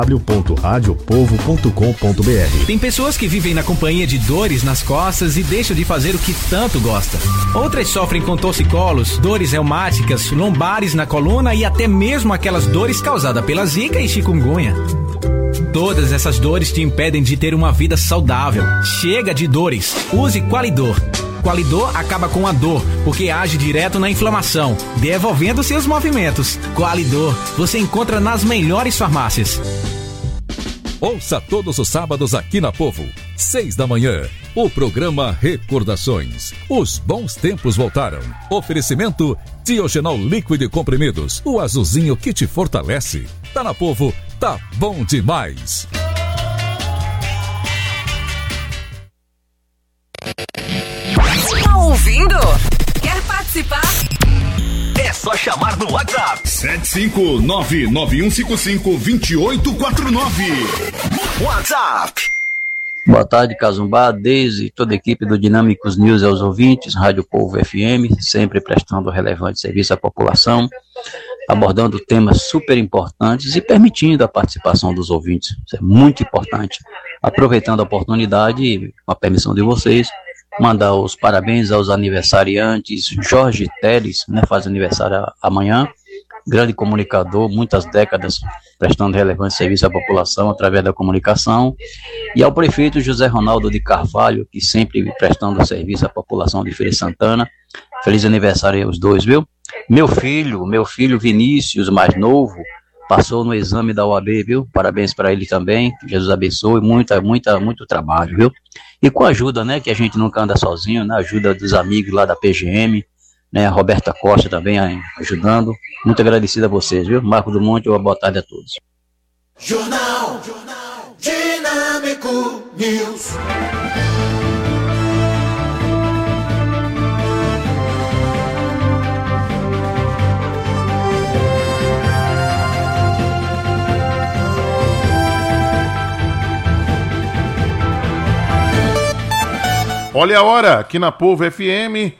www.radiopovo.com.br. Tem pessoas que vivem na companhia de dores nas costas e deixam de fazer o que tanto gosta. Outras sofrem com torcicolos, dores reumáticas, lombares na coluna e até mesmo aquelas dores causadas pela zika e chikungunya. Todas essas dores te impedem de ter uma vida saudável. Chega de dores. Use Qualidor. Qualidor acaba com a dor, porque age direto na inflamação, devolvendo seus movimentos. Qualidor, você encontra nas melhores farmácias. Ouça todos os sábados aqui na Povo, 6 da manhã, o programa Recordações. Os bons tempos voltaram. Oferecimento Diogenol líquido e comprimidos, o azulzinho que te fortalece. Tá na Povo, tá bom demais. Tá ouvindo? Quer participar? É só chamar no WhatsApp 759-9155-2849. WhatsApp. Boa tarde, Cazumbá, Deise, toda a equipe do Dinâmicos News e aos ouvintes, Rádio Povo FM, sempre prestando relevante serviço à população, abordando temas super importantes e permitindo a participação dos ouvintes. Isso é muito importante. Aproveitando a oportunidade, com a permissão de vocês, mandar os parabéns aos aniversariantes. Jorge Teles, faz aniversário amanhã, grande comunicador, muitas décadas prestando relevante serviço à população através da comunicação, e ao prefeito José Ronaldo de Carvalho, que sempre prestando serviço à população de Feira de Santana. Feliz aniversário aos dois, viu? Meu filho Vinícius, mais novo, passou no exame da OAB, viu? Parabéns para ele também, que Jesus abençoe, muito trabalho, viu? E com a ajuda, que a gente nunca anda sozinho, a ajuda dos amigos lá da PGM, a Roberta Costa também ajudando. Muito agradecido a vocês, viu? Marco do Monte, uma boa tarde a todos. Jornal Dinâmico News. Olha a hora aqui na Povo FM,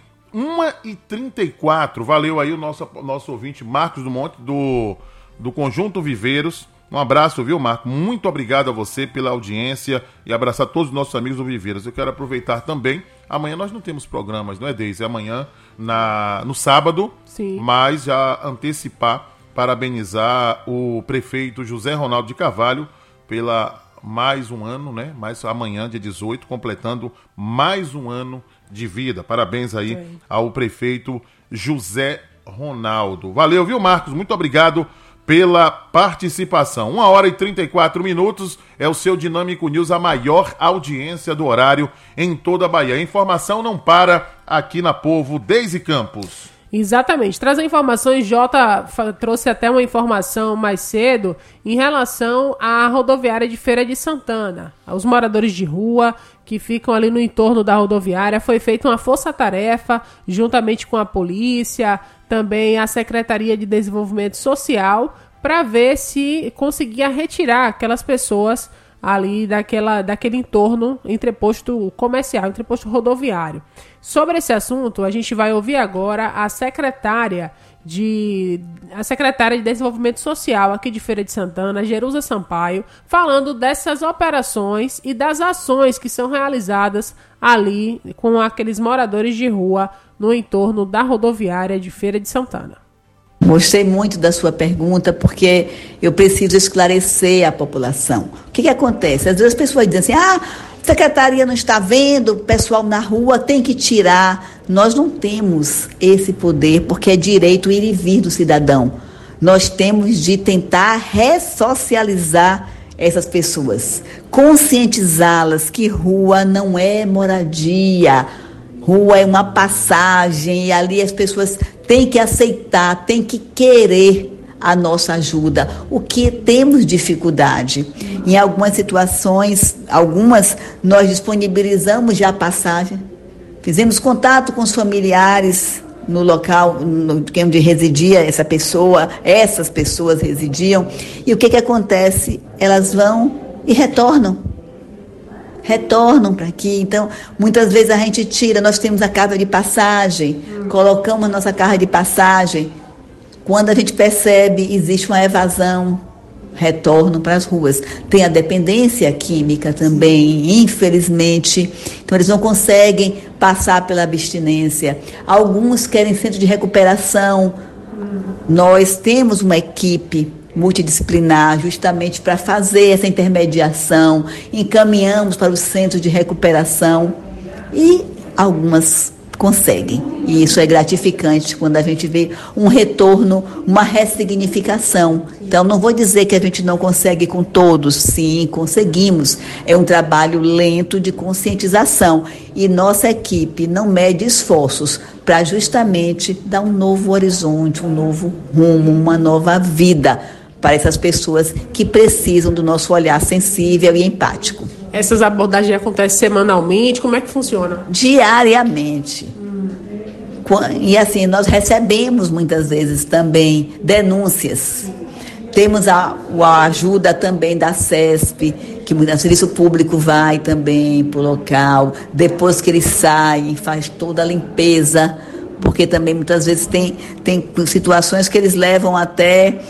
1h34. Valeu aí o nosso ouvinte Marcos do Monte, do Conjunto Viveiros. Um abraço, viu, Marco? Muito obrigado a você pela audiência e abraçar todos os nossos amigos do Viveiros. Eu quero aproveitar também. Amanhã nós não temos programas, não é, Deise? Amanhã, no sábado. Sim. Mas já antecipar, parabenizar o prefeito José Ronaldo de Carvalho pela mais um ano, mais amanhã, dia 18, completando mais um ano de vida. Parabéns aí ao prefeito José Ronaldo. Valeu, viu, Marcos? Muito obrigado pela participação. 1h34 é o seu Dinâmico News, a maior audiência do horário em toda a Bahia. A informação não para aqui na Povo. Deise Campos. Exatamente. Traz a informação, Jota trouxe até uma informação mais cedo em relação à rodoviária de Feira de Santana. Os moradores de rua que ficam ali no entorno da rodoviária, foi feita uma força-tarefa juntamente com a polícia, também a Secretaria de Desenvolvimento Social, para ver se conseguia retirar aquelas pessoas ali daquele entorno entreposto comercial, entreposto rodoviário. Sobre esse assunto, a gente vai ouvir agora a secretária de Desenvolvimento Social aqui de Feira de Santana, Jerusa Sampaio, falando dessas operações e das ações que são realizadas ali com aqueles moradores de rua no entorno da rodoviária de Feira de Santana. Gostei muito da sua pergunta, porque eu preciso esclarecer a população. O que acontece? Às vezes as pessoas dizem assim, a secretaria não está vendo, o pessoal na rua tem que tirar. Nós não temos esse poder, porque é direito ir e vir do cidadão. Nós temos de tentar ressocializar essas pessoas, conscientizá-las que rua não é moradia, rua é uma passagem, e ali as pessoas têm que aceitar, têm que querer a nossa ajuda. O que temos dificuldade? Em algumas situações, nós disponibilizamos já a passagem, fizemos contato com os familiares no local onde residia essas pessoas residiam, e o que acontece? Elas vão e retornam para aqui. Então, muitas vezes a gente tira, nós temos a carta de passagem, colocamos a nossa carta de passagem. Quando a gente percebe, existe uma evasão, retornam para as ruas. Tem a dependência química também, infelizmente. Então, eles não conseguem passar pela abstinência. Alguns querem centro de recuperação. Nós temos uma equipe multidisciplinar justamente para fazer essa intermediação. Encaminhamos para os centros de recuperação e algumas conseguem. E isso é gratificante quando a gente vê um retorno, uma ressignificação. Então, não vou dizer que a gente não consegue com todos, sim, conseguimos. É um trabalho lento de conscientização. E nossa equipe não mede esforços para justamente dar um novo horizonte, um novo rumo, uma nova vida para essas pessoas que precisam do nosso olhar sensível e empático. Essas abordagens acontecem semanalmente? Como é que funciona? Diariamente. E assim, nós recebemos muitas vezes também denúncias. Temos a ajuda também da CESP, que o Serviço Público vai também para o local. Depois que eles saem, faz toda a limpeza, porque também muitas vezes tem situações que eles levam até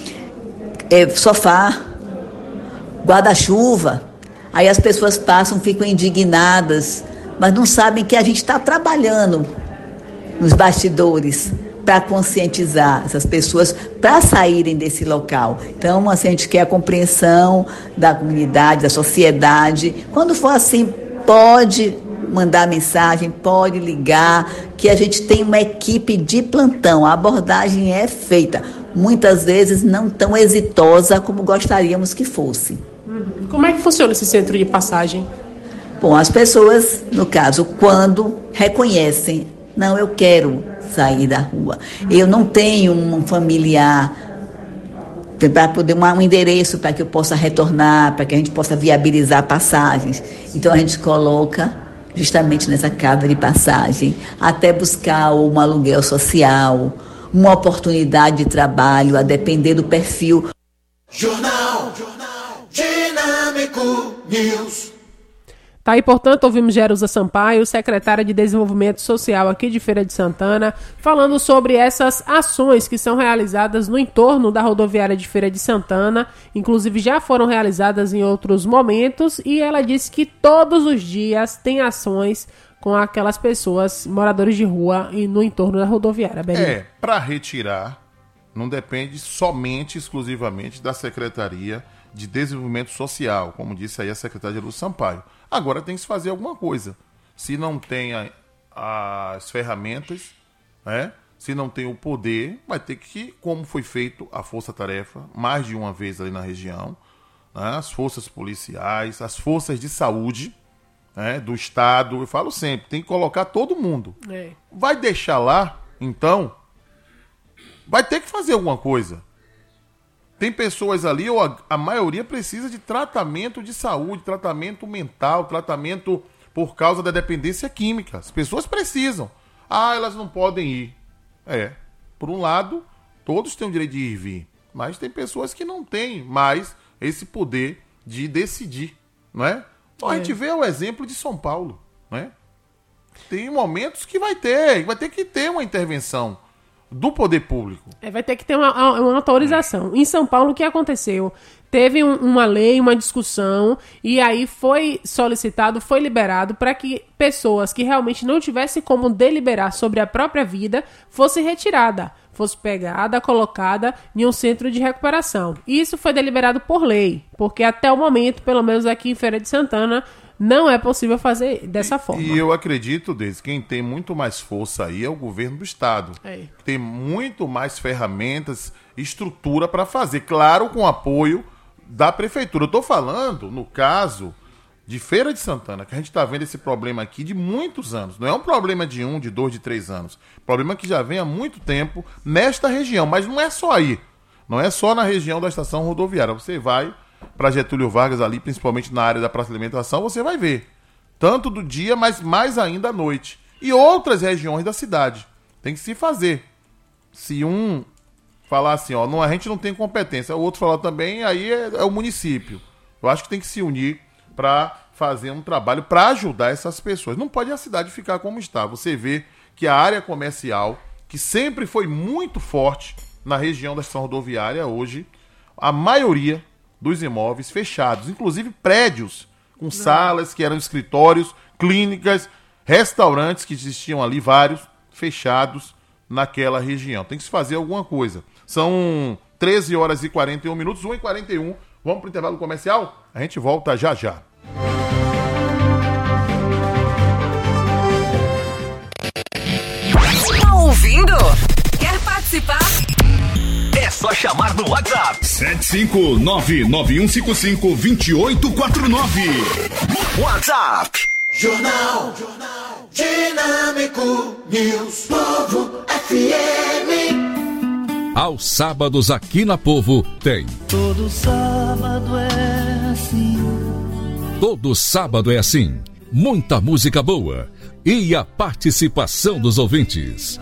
sofá, guarda-chuva. Aí as pessoas passam, ficam indignadas, mas não sabem que a gente está trabalhando nos bastidores para conscientizar essas pessoas para saírem desse local. Então, assim, a gente quer a compreensão da comunidade, da sociedade. Quando for assim, pode mandar mensagem, pode ligar, que a gente tem uma equipe de plantão. A abordagem é feita. Muitas vezes não tão exitosa como gostaríamos que fosse. Como é que funciona esse centro de passagem? Bom, as pessoas, no caso, quando reconhecem, não, eu quero sair da rua, eu não tenho um familiar para poder um endereço para que eu possa retornar, para que a gente possa viabilizar passagens. Então a gente coloca justamente nessa casa de passagem, até buscar um aluguel social, uma oportunidade de trabalho, a depender do perfil. Jornal Dinâmico News. Tá aí, portanto, ouvimos Jerusa Sampaio, secretária de Desenvolvimento Social aqui de Feira de Santana, falando sobre essas ações que são realizadas no entorno da rodoviária de Feira de Santana, inclusive já foram realizadas em outros momentos, e ela disse que todos os dias tem ações com aquelas pessoas, moradores de rua, e no entorno da rodoviária. Para retirar, não depende somente, exclusivamente da Secretaria de Desenvolvimento Social, como disse aí a secretária Jerusa Sampaio. Agora tem que se fazer alguma coisa. Se não tem as ferramentas, né? Se não tem o poder, vai ter que, como foi feito a força-tarefa, mais de uma vez ali na região, né? As forças policiais, as forças de saúde, né? Do Estado, eu falo sempre, tem que colocar todo mundo. Vai deixar lá, então, vai ter que fazer alguma coisa. Tem pessoas ali, ou a maioria precisa de tratamento de saúde, tratamento mental, tratamento por causa da dependência química. As pessoas precisam. Elas não podem ir. Por um lado, todos têm o direito de ir e vir. Mas tem pessoas que não têm mais esse poder de decidir, não é? Então, a gente vê o exemplo de São Paulo, né? Tem momentos que vai ter que ter uma intervenção do poder público. Vai ter que ter uma autorização. Em São Paulo, o que aconteceu? Teve uma lei, uma discussão, e aí foi solicitado, foi liberado para que pessoas que realmente não tivessem como deliberar sobre a própria vida fosse retirada, fosse pegada, colocada em um centro de recuperação. Isso foi deliberado por lei, porque até o momento, pelo menos aqui em Feira de Santana, não é possível fazer dessa forma. E eu acredito, Deise, quem tem muito mais força aí é o governo do Estado. Tem muito mais ferramentas, estrutura para fazer. Claro, com apoio da Prefeitura. Eu estou falando, no caso de Feira de Santana, que a gente está vendo esse problema aqui de muitos anos. Não é um problema de 1, de 2, de 3 anos. Problema que já vem há muito tempo nesta região. Mas não é só aí. Não é só na região da estação rodoviária. Você vai para Getúlio Vargas ali, principalmente na área da praça de alimentação, você vai ver. Tanto do dia, mas mais ainda à noite. E outras regiões da cidade. Tem que se fazer. Se um falar assim, a gente não tem competência, o outro falar também, aí é o município. Eu acho que tem que se unir para fazer um trabalho para ajudar essas pessoas. Não pode a cidade ficar como está. Você vê que a área comercial, que sempre foi muito forte na região da estação rodoviária, hoje, a maioria dos imóveis fechados, inclusive prédios com salas que eram escritórios, clínicas, restaurantes que existiam ali, vários fechados naquela região. Tem que se fazer alguma coisa. São 13 horas e 41 minutos, 1h41. Vamos para o intervalo comercial? A gente volta já já. Tá ouvindo? Quer participar? É só chamar no WhatsApp. 759-9155-2849. WhatsApp. Jornal Dinâmico News. Povo FM. Aos sábados aqui na Povo tem. Todo sábado é assim. Todo sábado é assim. Muita música boa e a participação dos ouvintes.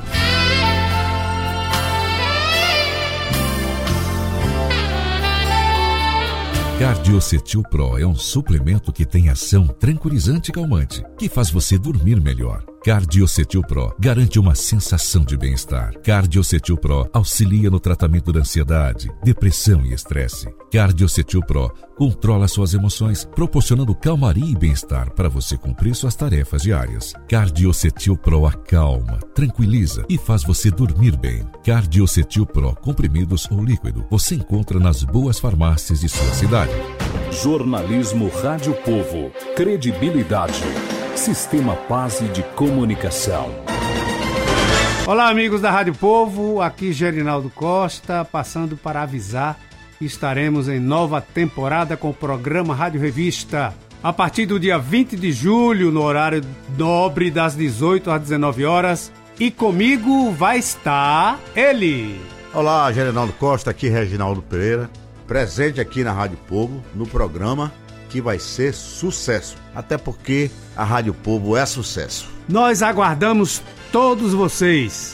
Cardiocetil Pro é um suplemento que tem ação tranquilizante e calmante, que faz você dormir melhor. Cardiocetil Pro garante uma sensação de bem-estar. Cardiocetil Pro auxilia no tratamento da ansiedade, depressão e estresse. Cardiocetil Pro controla suas emoções, proporcionando calmaria e bem-estar para você cumprir suas tarefas diárias. Cardiocetil Pro acalma, tranquiliza e faz você dormir bem. Cardiocetil Pro, comprimidos ou líquido, você encontra nas boas farmácias de sua cidade. Jornalismo Rádio Povo. Credibilidade. Sistema Paz de Comunicação. Olá, amigos da Rádio Povo, aqui Gerinaldo Costa, passando para avisar que estaremos em nova temporada com o programa Rádio Revista. A partir do dia 20 de julho, no horário nobre das 18 às 19 horas, e comigo vai estar ele. Olá, Gerinaldo Costa, aqui Reginaldo Pereira, presente aqui na Rádio Povo, no programa que vai ser sucesso, até porque a Rádio Povo é sucesso. Nós aguardamos todos vocês.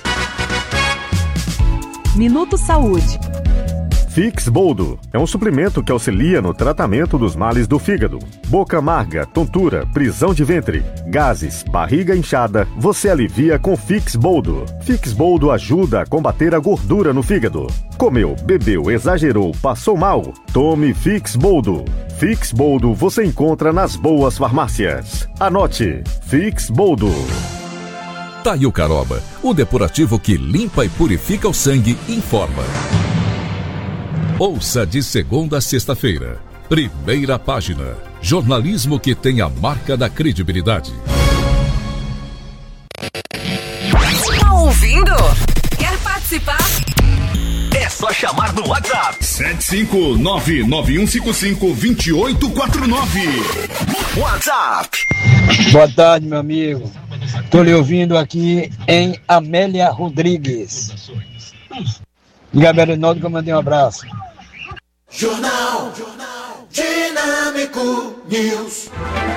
Minuto Saúde. Fix Boldo é um suplemento que auxilia no tratamento dos males do fígado. Boca amarga, tontura, prisão de ventre, gases, barriga inchada, você alivia com Fix Boldo. Fix Boldo ajuda a combater a gordura no fígado. Comeu, bebeu, exagerou, passou mal? Tome Fix Boldo. Fix Boldo você encontra nas boas farmácias. Anote, Fix Boldo. Taio Caroba, o depurativo que limpa e purifica o sangue, informa. Ouça de segunda a sexta-feira. Primeira página. Jornalismo que tem a marca da credibilidade. Tá ouvindo? Quer participar? É só chamar no WhatsApp. 759-9155-2849. WhatsApp. Boa tarde, meu amigo. Estou lhe ouvindo aqui em Amélia Rodrigues. Gabriel Naldo, que eu mandei um abraço. Jornal Dinâmico News.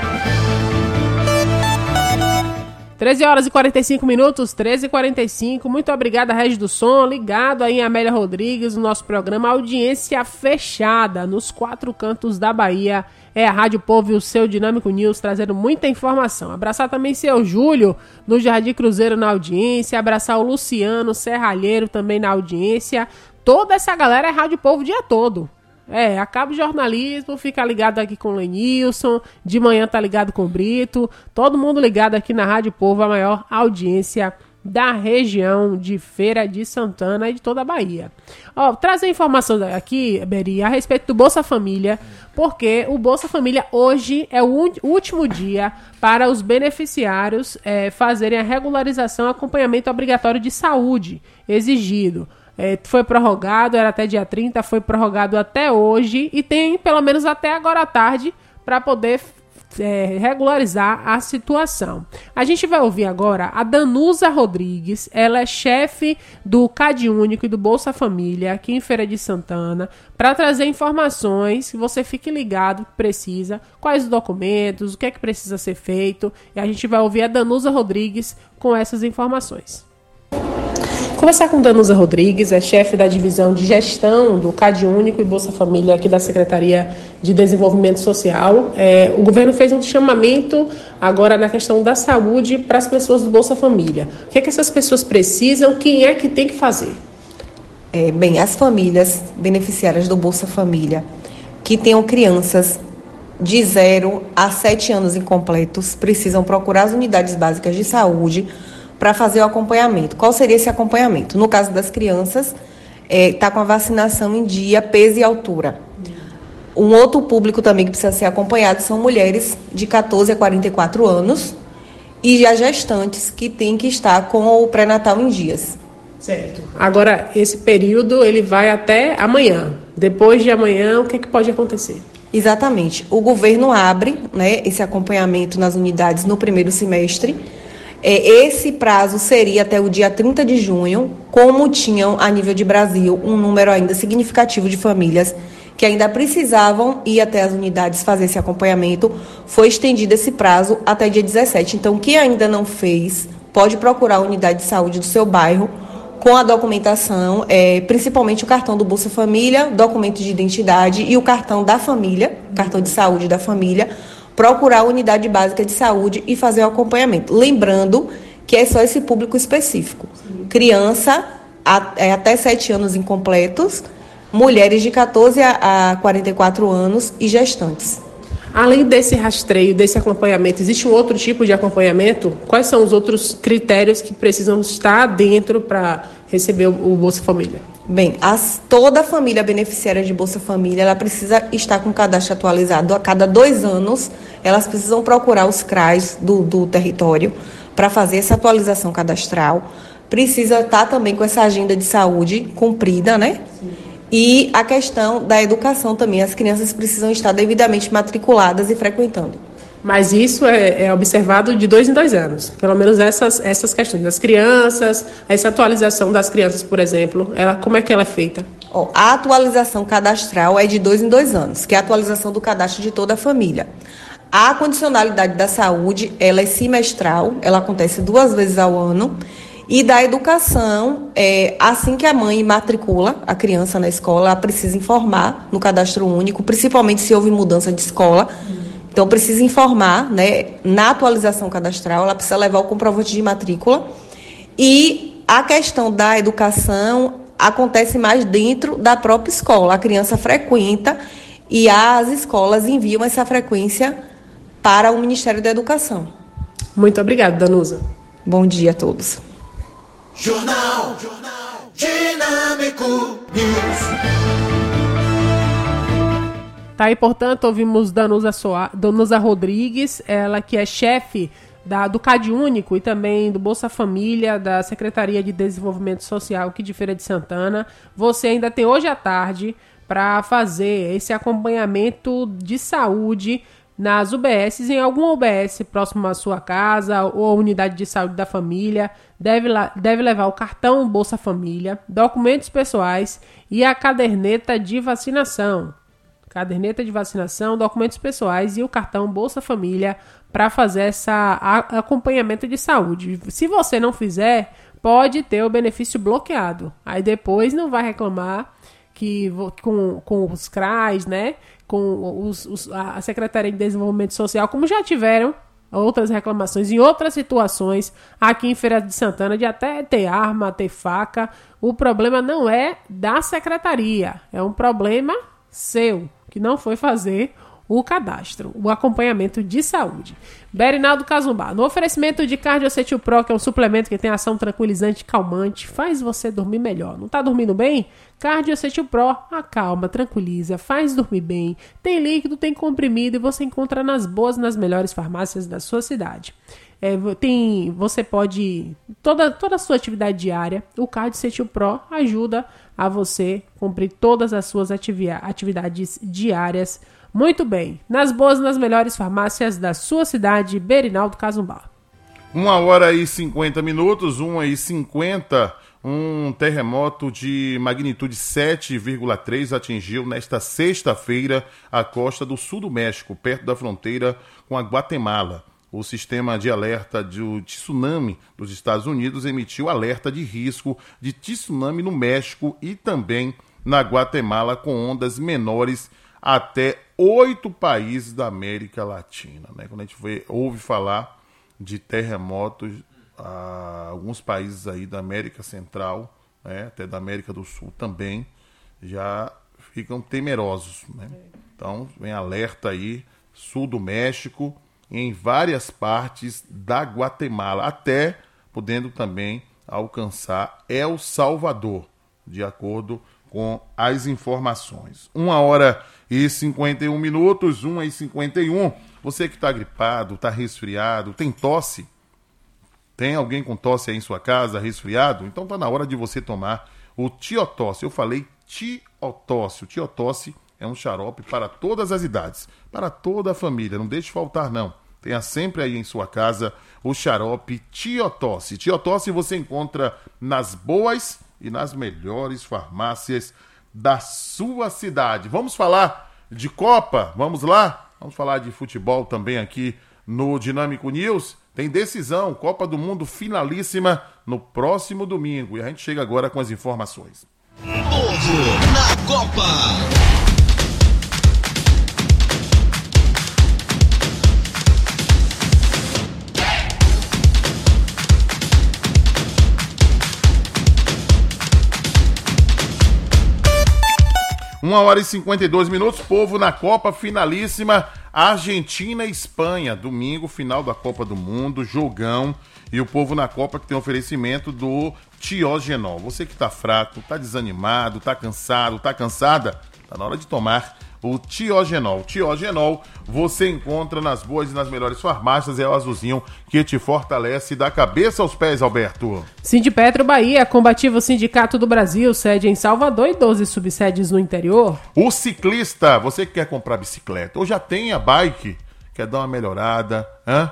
13 horas e 45 minutos, 13h45. Muito obrigada, Regis do Som. Ligado aí em Amélia Rodrigues, no nosso programa Audiência Fechada, nos 4 cantos da Bahia. É a Rádio Povo e o seu Dinâmico News, trazendo muita informação. Abraçar também seu Júlio, no Jardim Cruzeiro, na audiência. Abraçar o Luciano Serralheiro, também na audiência. Toda essa galera é Rádio Povo o dia todo. Acaba o jornalismo, fica ligado aqui com o Lenilson, de manhã tá ligado com o Brito, todo mundo ligado aqui na Rádio Povo, a maior audiência da região de Feira de Santana e de toda a Bahia. Trazer informação aqui, Beri, a respeito do Bolsa Família, porque o Bolsa Família hoje é o último dia para os beneficiários fazerem a regularização e acompanhamento obrigatório de saúde exigido. Foi prorrogado, era até dia 30, foi prorrogado até hoje e tem pelo menos até agora à tarde para poder regularizar a situação. A gente vai ouvir agora a Danusa Rodrigues, ela é chefe do CAD Único e do Bolsa Família aqui em Feira de Santana, para trazer informações que você fique ligado que precisa, quais os documentos, o que é que precisa ser feito, e a gente vai ouvir a Danusa Rodrigues com essas informações. Conversar com Danusa Rodrigues, é chefe da divisão de gestão do CAD Único e Bolsa Família aqui da Secretaria de Desenvolvimento Social. O governo fez um chamamento agora na questão da saúde para as pessoas do Bolsa Família. O que é que essas pessoas precisam? Quem é que tem que fazer? Bem, as famílias beneficiárias do Bolsa Família que tenham crianças de 0 a 7 anos incompletos precisam procurar as unidades básicas de saúde para fazer o acompanhamento. Qual seria esse acompanhamento? No caso das crianças, está com a vacinação em dia, peso e altura. Um outro público também que precisa ser acompanhado são mulheres de 14 a 44 anos e as gestantes que têm que estar com o pré-natal em dias. Certo. Agora, esse período ele vai até amanhã. Depois de amanhã, o que pode acontecer? Exatamente. O governo abre, né, esse acompanhamento nas unidades no primeiro semestre. Esse prazo seria até o dia 30 de junho, como tinham a nível de Brasil um número ainda significativo de famílias que ainda precisavam ir até as unidades fazer esse acompanhamento, foi estendido esse prazo até dia 17. Então, quem ainda não fez, pode procurar a unidade de saúde do seu bairro com a documentação, principalmente o cartão do Bolsa Família, documento de identidade e o cartão da família, cartão de saúde da família, procurar a unidade básica de saúde e fazer o acompanhamento. Lembrando que é só esse público específico. Criança até 7 anos incompletos, mulheres de 14 a 44 anos e gestantes. Além desse rastreio, desse acompanhamento, existe um outro tipo de acompanhamento? Quais são os outros critérios que precisam estar dentro para receber o Bolsa Família? Bem, toda família beneficiária de Bolsa Família, ela precisa estar com o cadastro atualizado. A cada 2 anos, elas precisam procurar os CRAs do território para fazer essa atualização cadastral. Precisa estar também com essa agenda de saúde cumprida, né? Sim. E a questão da educação também. As crianças precisam estar devidamente matriculadas e frequentando. Mas isso é observado de 2 em 2 anos. Pelo menos essas questões das crianças, essa atualização das crianças, por exemplo, como é que ela é feita? A atualização cadastral é de 2 em 2 anos, que é a atualização do cadastro de toda a família. A condicionalidade da saúde, ela é semestral, ela acontece 2 vezes ao ano. E da educação, assim que a mãe matricula a criança na escola, ela precisa informar no cadastro único, principalmente se houve mudança de escola. Então, precisa informar, né, na atualização cadastral, ela precisa levar o comprovante de matrícula. E a questão da educação acontece mais dentro da própria escola. A criança frequenta e as escolas enviam essa frequência para o Ministério da Educação. Muito obrigada, Danusa. Bom dia a todos. Jornal Dinâmico News. Tá aí, portanto, ouvimos Danusa Rodrigues, ela que é chefe do CAD Único e também do Bolsa Família, da Secretaria de Desenvolvimento Social aqui de Feira de Santana. Você ainda tem hoje à tarde para fazer esse acompanhamento de saúde nas UBSs, em alguma UBS próximo à sua casa ou a unidade de saúde da família. Deve levar o cartão Bolsa Família, documentos pessoais e a caderneta de vacinação. Caderneta de vacinação, documentos pessoais e o cartão Bolsa Família para fazer esse acompanhamento de saúde. Se você não fizer, pode ter o benefício bloqueado. Aí depois não vai reclamar que com os CRAs, né? Com a Secretaria de Desenvolvimento Social, como já tiveram outras reclamações em outras situações aqui em Feira de Santana, de até ter arma, ter faca. O problema não é da secretaria, é um problema seu, que não foi fazer o cadastro, o acompanhamento de saúde. Berinaldo Cazumbá, no oferecimento de Cardiocetil Pro, que é um suplemento que tem ação tranquilizante e calmante, faz você dormir melhor. Não tá dormindo bem? Cardiocetil Pro acalma, tranquiliza, faz dormir bem. Tem líquido, tem comprimido e você encontra nas boas, nas melhores farmácias da sua cidade. Você pode, toda a sua atividade diária, o Cardiocetil Pro ajuda a você cumprir todas as suas atividades diárias muito bem. Nas boas, nas melhores farmácias da sua cidade, Berinaldo Cazumbá. 1h50, 1h50, um terremoto de magnitude 7,3 atingiu nesta sexta-feira a costa do sul do México, perto da fronteira com a Guatemala. O sistema de alerta de tsunami dos Estados Unidos emitiu alerta de risco de tsunami no México e também na Guatemala, com ondas menores até 8 países da América Latina, né? Quando a gente ouve falar de terremotos, alguns países aí da América Central, né? Até da América do Sul também, já ficam temerosos, né? Então, vem alerta aí, sul do México, em várias partes da Guatemala, até podendo também alcançar El Salvador, de acordo com as informações. 1h51, 1h51. Você que está gripado, está resfriado, tem tosse, tem alguém com tosse aí em sua casa, resfriado? Então está na hora de você tomar o Tiotosse. Eu falei Tiotosse. O Tiotosse é um xarope para todas as idades, para toda a família. Não deixe faltar, não. Tenha sempre aí em sua casa o xarope Tiotosse. Tiotosse você encontra nas boas e nas melhores farmácias da sua cidade. Vamos falar de Copa? Vamos lá? Vamos falar de futebol também aqui no Dinâmico News. Tem decisão, Copa do Mundo finalíssima no próximo domingo. E a gente chega agora com as informações. Povo na Copa. 1h52, povo na Copa finalíssima, Argentina e Espanha, domingo, final da Copa do Mundo, jogão, e o povo na Copa que tem oferecimento do Tiogenol. Você que tá fraco, tá desanimado, tá cansado, tá cansada, tá na hora de tomar o Tiogenol. Tiogenol você encontra nas boas e nas melhores farmácias, é o azulzinho que te fortalece da cabeça aos pés, Alberto. Sindipetro Bahia, combativo Sindicato do Brasil, sede em Salvador e 12 subsedes no interior. O ciclista, você que quer comprar bicicleta ou já tem a bike, quer dar uma melhorada,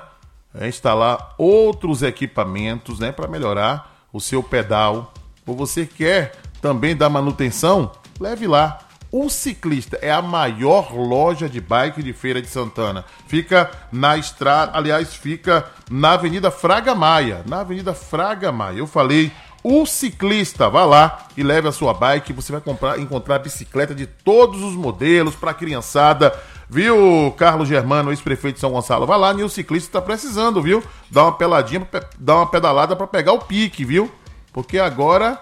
instalar outros equipamentos, né, para melhorar o seu pedal, ou você quer também dar manutenção, leve lá. O Ciclista é a maior loja de bike de Feira de Santana. Fica na estrada, aliás, fica na Avenida Fraga Maia. Na Avenida Fraga Maia. Eu falei, o Ciclista, vá lá e leve a sua bike. Você vai encontrar bicicleta de todos os modelos para criançada. Viu, Carlos Germano, ex-prefeito de São Gonçalo? Vai lá, e o Ciclista tá precisando, viu? Dá uma peladinha, dá uma pedalada para pegar o pique, viu? Porque agora,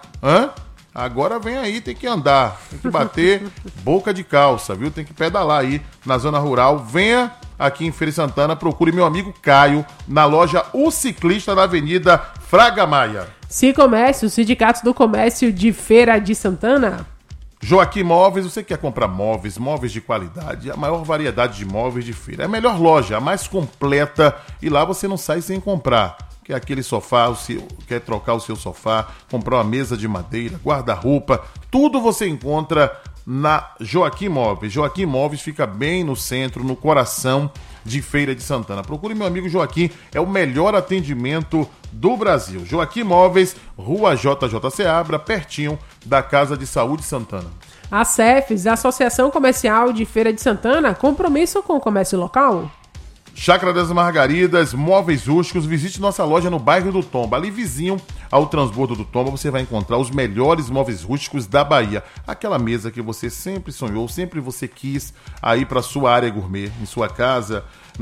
agora vem aí, tem que andar, tem que bater boca de calça, viu? Tem que pedalar aí na zona rural. Venha aqui em Feira de Santana, procure meu amigo Caio na loja O Ciclista na Avenida Fraga Maia. Cicomércio, Sindicato do Comércio de Feira de Santana. Joaquim Móveis, você quer comprar móveis de qualidade, a maior variedade de móveis de feira. É a melhor loja, a mais completa, e lá você não sai sem comprar. Quer aquele sofá, quer trocar o seu sofá, comprar uma mesa de madeira, guarda-roupa, tudo você encontra na Joaquim Móveis. Joaquim Móveis fica bem no centro, no coração de Feira de Santana. Procure meu amigo Joaquim, é o melhor atendimento do Brasil. Joaquim Móveis, Rua JJ Seabra, pertinho da Casa de Saúde Santana. A CEFES, Associação Comercial de Feira de Santana, compromisso com o comércio local? Chácara das Margaridas, móveis rústicos, visite nossa loja no bairro do Tomba, ali vizinho ao transbordo do Tomba, você vai encontrar os melhores móveis rústicos da Bahia. Aquela mesa que você sempre sonhou, sempre você quis aí para sua área gourmet, em sua casa,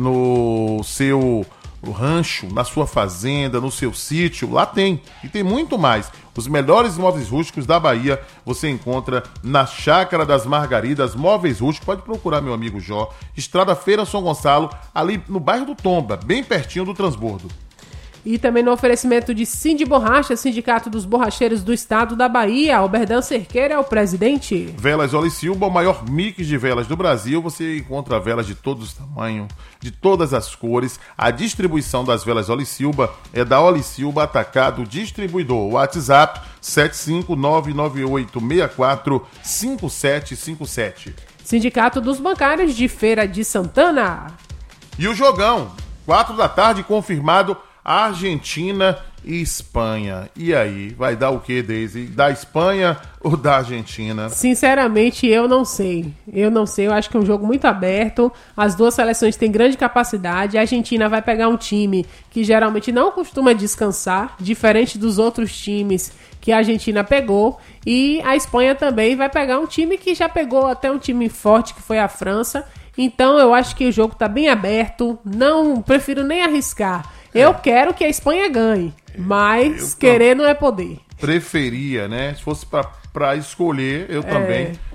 no seu rancho, na sua fazenda, no seu sítio, lá tem. E tem muito mais. Os melhores móveis rústicos da Bahia você encontra na Chácara das Margaridas, móveis rústicos. Pode procurar meu amigo Jó, Estrada Feira São Gonçalo, ali no bairro do Tomba, bem pertinho do transbordo. E também no oferecimento de Cindy Borracha, Sindicato dos Borracheiros do Estado da Bahia. Alberdan Cerqueira é o presidente. Velas Olisilba, o maior mix de velas do Brasil. Você encontra velas de todos os tamanhos, de todas as cores. A distribuição das velas Olisilba é da Olisilba Atacado Distribuidor. WhatsApp 75998645757. Sindicato dos Bancários de Feira de Santana. E o jogão, 4 da tarde, confirmado, Argentina e Espanha. E aí, vai dar o que, Daisy? Da Espanha ou da Argentina? Sinceramente, eu não sei. Eu acho que é um jogo muito aberto. As duas seleções têm grande capacidade. A Argentina vai pegar um time que geralmente não costuma descansar, diferente dos outros times que a Argentina pegou. E a Espanha também vai pegar um time que já pegou até um time forte, que foi a França. Então, eu acho que o jogo tá bem aberto. Não, prefiro nem arriscar. Eu quero que a Espanha ganhe, mas querer não é poder. Preferia, né? Se fosse pra escolher, eu também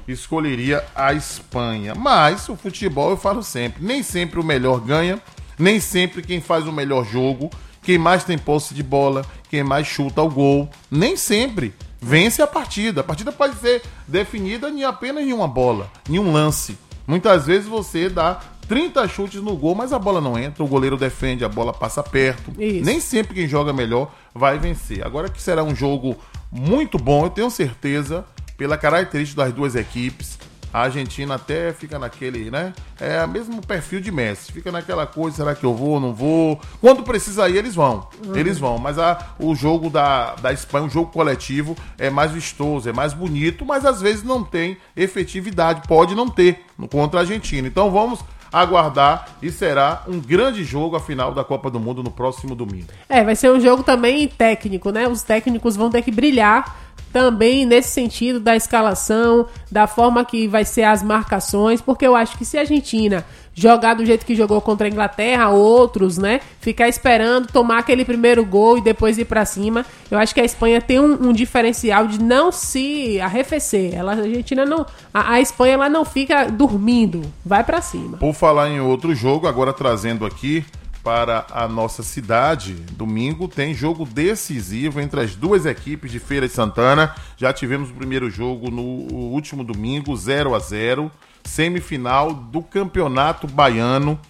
escolheria a Espanha. Mas o futebol, eu falo sempre, nem sempre o melhor ganha, nem sempre quem faz o melhor jogo, quem mais tem posse de bola, quem mais chuta o gol, nem sempre vence a partida. A partida pode ser definida em apenas em uma bola, em um lance. Muitas vezes você dá 30 chutes no gol, mas a bola não entra, o goleiro defende, a bola passa perto. Isso. Nem sempre quem joga melhor vai vencer. Agora que será um jogo muito bom, eu tenho certeza, pela característica das duas equipes. A Argentina até fica naquele, né? É o mesmo perfil de Messi. Fica naquela coisa, será que eu vou, não vou? Quando precisa ir, eles vão. Eles vão. Mas o jogo da Espanha, o jogo coletivo, é mais vistoso, é mais bonito, mas às vezes não tem efetividade. Pode não ter contra a Argentina. Então vamos aguardar e será um grande jogo a final da Copa do Mundo no próximo domingo. Vai ser um jogo também técnico, né? Os técnicos vão ter que brilhar também nesse sentido da escalação, da forma que vai ser as marcações, porque eu acho que se a Argentina jogar do jeito que jogou contra a Inglaterra, outros, né, ficar esperando tomar aquele primeiro gol e depois ir pra cima, eu acho que a Espanha tem um diferencial de não se arrefecer. A Argentina não, a Espanha ela não fica dormindo, vai pra cima. Por falar em outro jogo, agora trazendo aqui para a nossa cidade, domingo tem jogo decisivo entre as duas equipes de Feira de Santana. Já tivemos o primeiro jogo no último domingo, 0-0, semifinal do Campeonato Baiano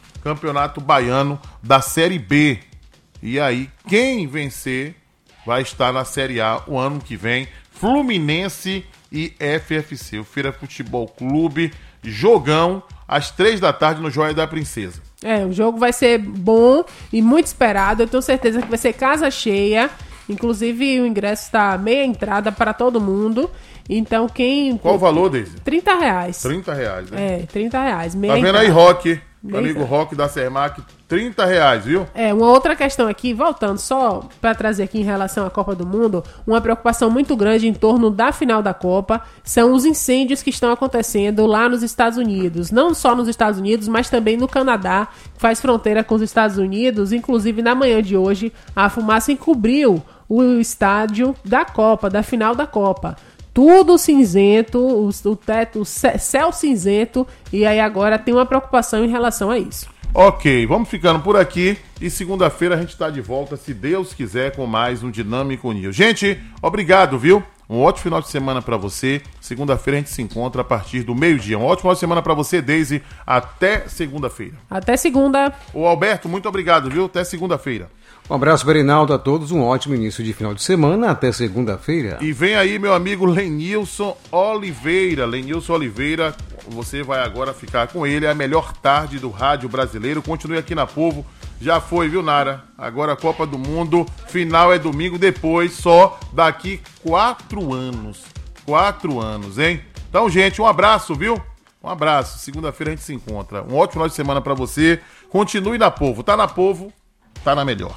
da Série B. E aí, quem vencer vai estar na Série A o ano que vem, Fluminense e FFC, o Feira Futebol Clube, jogão, às 3 da tarde no Joia da Princesa. O jogo vai ser bom e muito esperado. Eu tenho certeza que vai ser casa cheia. Inclusive, o ingresso está meia entrada para todo mundo. Então, Qual o valor, Deise? R$30. R$30, né? R$30. Tá vendo aí, Roque? Meu amigo Roque da Sermac, R$30, viu? Uma outra questão aqui, voltando só para trazer aqui em relação à Copa do Mundo, uma preocupação muito grande em torno da final da Copa são os incêndios que estão acontecendo lá nos Estados Unidos. Não só nos Estados Unidos, mas também no Canadá, que faz fronteira com os Estados Unidos. Inclusive, na manhã de hoje, a fumaça encobriu o estádio da Copa, da final da Copa. Tudo cinzento, o teto, o céu cinzento, e aí agora tem uma preocupação em relação a isso. Ok, vamos ficando por aqui e segunda-feira a gente está de volta, se Deus quiser, com mais um Dinâmico News. Gente, obrigado, viu? Um ótimo final de semana para você. Segunda-feira a gente se encontra a partir do meio-dia. Um ótimo final de semana para você, Deise. Até segunda-feira. Até segunda. Ô Alberto, muito obrigado, viu? Até segunda-feira. Um abraço, Berinaldo, a todos. Um ótimo início de final de semana. Até segunda-feira. E vem aí meu amigo Lenilson Oliveira. Lenilson Oliveira, você vai agora ficar com ele. É a melhor tarde do rádio brasileiro. Continue aqui na Povo. Já foi, viu, Nara? Agora a Copa do Mundo. Final é domingo, depois só daqui 4 anos. 4 anos, hein? Então, gente, um abraço, viu? Um abraço. Segunda-feira a gente se encontra. Um ótimo final de semana pra você. Continue na Povo. Tá na Povo, tá na melhor.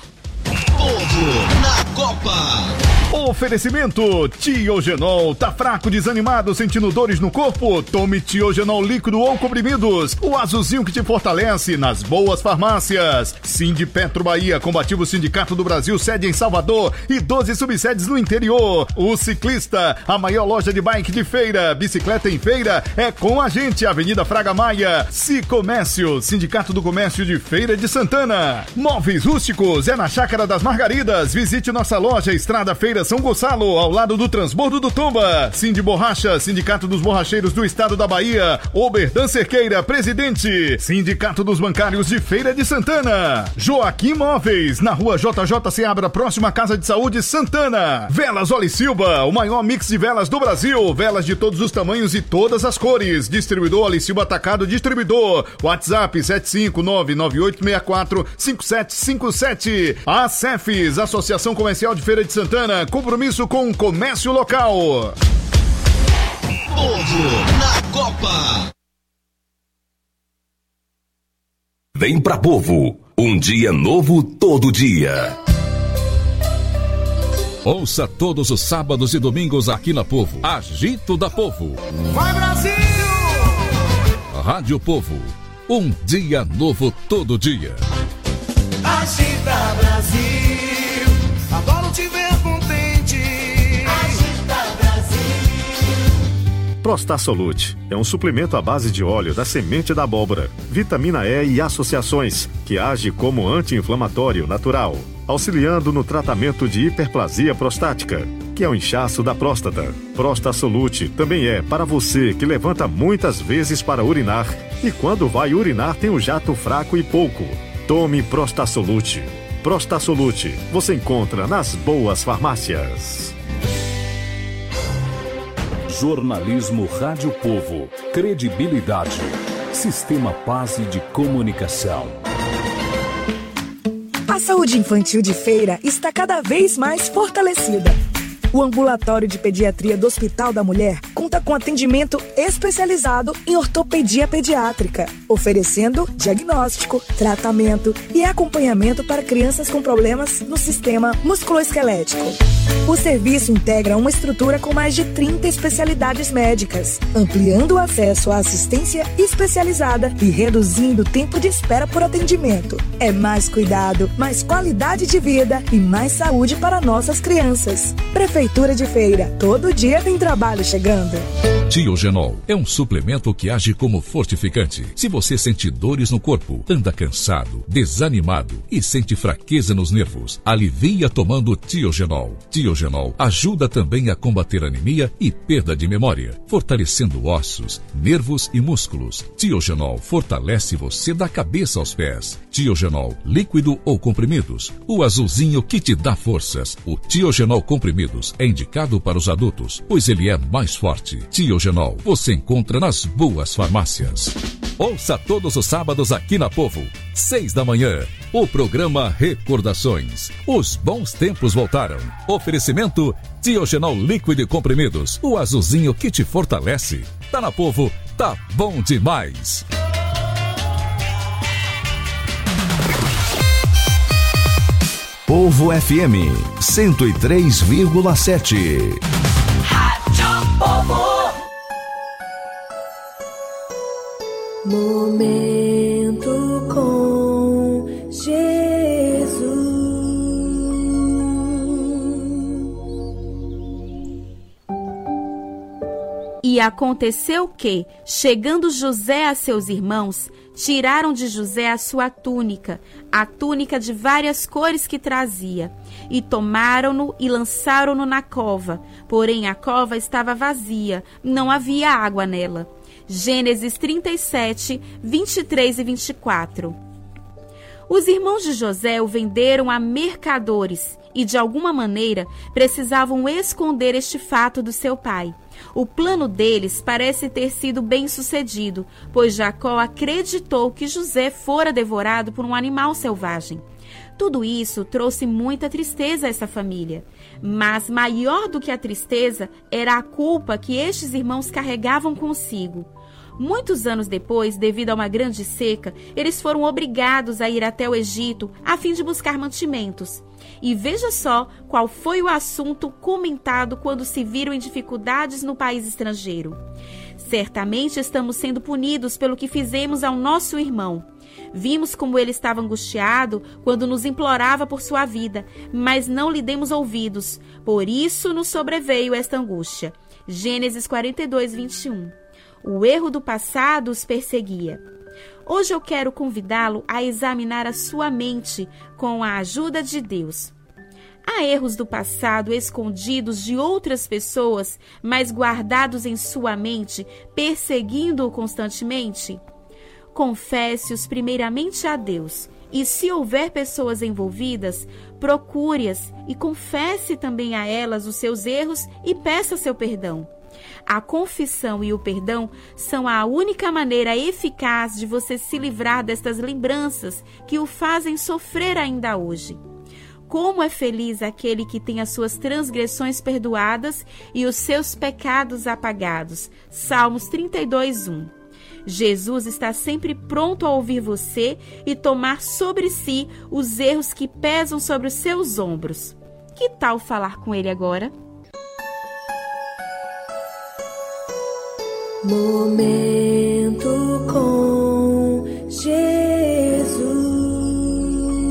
Povo na Copa. Oferecimento Tiogenol. Tá fraco, desanimado, sentindo dores no corpo? Tome Tiogenol líquido ou comprimidos. O azulzinho que te fortalece nas boas farmácias. Sindipetro Bahia, combativo Sindicato do Brasil, sede em Salvador e 12 subsedes no interior. O Ciclista, a maior loja de bike de Feira. Bicicleta em Feira é com a gente. Avenida Fraga Maia. Cicomércio, Sindicato do Comércio de Feira de Santana. Móveis Rústicos é na Chácara das Margaridas. Visite nossa loja, Estrada Feira São Gonçalo, ao lado do Transbordo do Tomba. Cindy Borracha, Sindicato dos Borracheiros do Estado da Bahia. Oberdan Cerqueira, presidente. Sindicato dos Bancários de Feira de Santana. Joaquim Móveis, na rua JJ Seabra, próxima à Casa de Saúde Santana. Velas Oli Silva, o maior mix de velas do Brasil. Velas de todos os tamanhos e todas as cores. Distribuidor Oli Silva Atacado Distribuidor. WhatsApp 75998645757. A Cefes, Associação Comercial de Feira de Santana. Compromisso com o comércio local. Povo na Copa. Vem pra Povo, um dia novo todo dia. Ouça todos os sábados e domingos aqui na Povo. Agito da Povo. Vai, Brasil! Rádio Povo, um dia novo todo dia. Agita, Brasil, adoro te ver contente. Agita, Brasil. Prostasolute é um suplemento à base de óleo da semente da abóbora, vitamina E e associações, que age como anti-inflamatório natural, auxiliando no tratamento de hiperplasia prostática, que é o inchaço da próstata. Prostasolute também é para você que levanta muitas vezes para urinar e quando vai urinar tem o jato fraco e pouco. Tome Prostasolute. Prostasolute você encontra nas boas farmácias. Jornalismo Rádio Povo. Credibilidade. Sistema Paz de Comunicação. A saúde infantil de Feira está cada vez mais fortalecida. O Ambulatório de Pediatria do Hospital da Mulher conta com atendimento especializado em ortopedia pediátrica, oferecendo diagnóstico, tratamento e acompanhamento para crianças com problemas no sistema musculoesquelético. O serviço integra uma estrutura com mais de 30 especialidades médicas, ampliando o acesso à assistência especializada e reduzindo o tempo de espera por atendimento. É mais cuidado, mais qualidade de vida e mais saúde para nossas crianças. Prefeitura de Feira, todo dia tem trabalho chegando. Tiogenol é um suplemento que age como fortificante. Se você sente dores no corpo, anda cansado, desanimado e sente fraqueza nos nervos, alivia tomando Tiogenol. Tiogenol ajuda também a combater anemia e perda de memória, fortalecendo ossos, nervos e músculos. Tiogenol fortalece você da cabeça aos pés. Tiogenol, líquido ou comprimidos, o azulzinho que te dá forças. O Tiogenol comprimidos é indicado para os adultos, pois ele é mais forte. Tiogenol você encontra nas boas farmácias. Ouça todos os sábados aqui na Povo, 6 da manhã, o programa Recordações. Os bons tempos voltaram. Oferecimento Tiogenol líquido e comprimidos, o azulzinho que te fortalece. Tá na Povo, tá bom demais. Povo FM 103,7. Rádio Povo. Momento com Jesus. E aconteceu que, chegando José a seus irmãos, tiraram de José a sua túnica, a túnica de várias cores que trazia, e tomaram-no e lançaram-no na cova. Porém a cova estava vazia, não havia água nela. Gênesis 37, 23 e 24. Os irmãos de José o venderam a mercadores e, de alguma maneira, precisavam esconder este fato do seu pai. O plano deles parece ter sido bem sucedido, pois Jacó acreditou que José fora devorado por um animal selvagem. Tudo isso trouxe muita tristeza a essa família. Mas maior do que a tristeza era a culpa que estes irmãos carregavam consigo. Muitos anos depois, devido a uma grande seca, eles foram obrigados a ir até o Egito a fim de buscar mantimentos. E veja só qual foi o assunto comentado quando se viram em dificuldades no país estrangeiro. Certamente estamos sendo punidos pelo que fizemos ao nosso irmão. Vimos como ele estava angustiado quando nos implorava por sua vida, mas não lhe demos ouvidos. Por isso nos sobreveio esta angústia. Gênesis 42, 21. O erro do passado os perseguia. Hoje eu quero convidá-lo a examinar a sua mente com a ajuda de Deus. Há erros do passado escondidos de outras pessoas, mas guardados em sua mente, perseguindo-o constantemente? Confesse-os primeiramente a Deus, e se houver pessoas envolvidas, procure-as e confesse também a elas os seus erros e peça seu perdão. A confissão e o perdão são a única maneira eficaz de você se livrar destas lembranças que o fazem sofrer ainda hoje. Como é feliz aquele que tem as suas transgressões perdoadas e os seus pecados apagados. Salmos 32, 1. Jesus está sempre pronto a ouvir você e tomar sobre si os erros que pesam sobre os seus ombros. Que tal falar com ele agora? Momento com Jesus.